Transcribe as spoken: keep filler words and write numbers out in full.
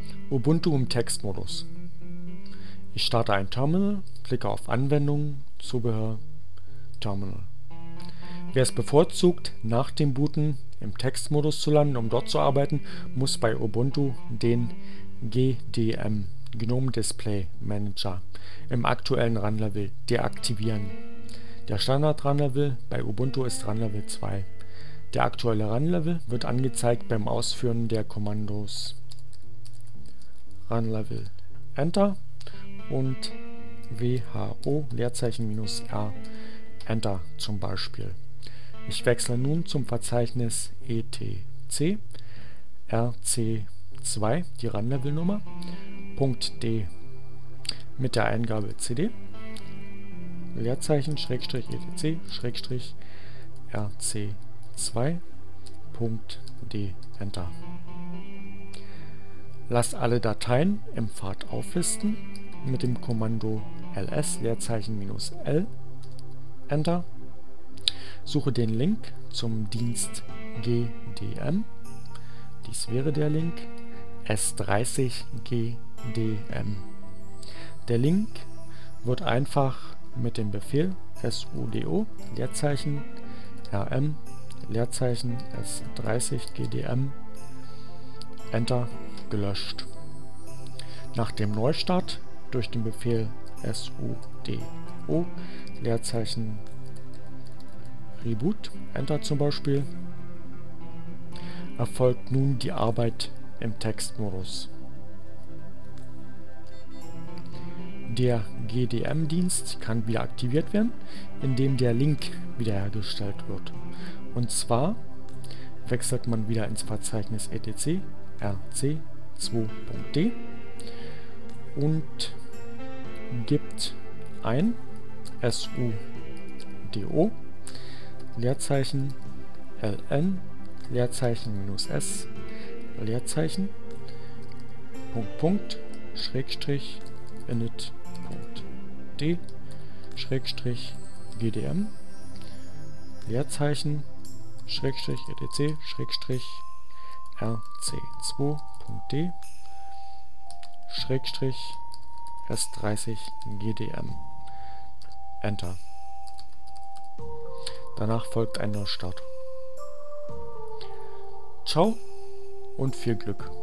Ubuntu im Textmodus. Ich starte ein Terminal, klicke auf Anwendungen, Zubehör, Terminal. Wer es bevorzugt, nach dem Booten im Textmodus zu landen, um dort zu arbeiten, muss bei Ubuntu den G D M (Gnome Display Manager) im aktuellen Run-Level deaktivieren. Der Standard-Run-Level bei Ubuntu ist Run-Level zwei. Der aktuelle Run-Level wird angezeigt beim Ausführen der Kommandos Run-Level Enter und who Leerzeichen minus R Enter zum Beispiel. Ich wechsle nun zum Verzeichnis etc R C zwei, die Run-Level-Nummer, .d mit der Eingabe cd Leerzeichen Schrägstrich etc Schrägstrich R C zwei .d Enter. Lasst alle Dateien im Pfad auflisten mit dem Kommando ls Leerzeichen minus L Enter. Suche den Link zum Dienst G D M. Dies wäre der Link S dreißig G D M. Der Link wird einfach mit dem Befehl sudo Leerzeichen rm Leerzeichen S dreißig G D M Enter gelöscht. Nach dem Neustart durch den Befehl sudo Leerzeichen Reboot Enter zum Beispiel erfolgt nun die Arbeit im Textmodus. Der G D M-Dienst kann wieder aktiviert werden, indem der Link wiederhergestellt wird. Und zwar wechselt man wieder ins Verzeichnis etc R C zwei .d und gibt ein sudo Leerzeichen ln Leerzeichen minus s Leerzeichen Punkt Punkt Schrägstrich init Punkt d Schrägstrich gdm Leerzeichen Schrägstrich etc Schrägstrich R C zwei .d Schrägstrich S dreißig G D M Enter. Danach folgt ein Neustart. Ciao und viel Glück!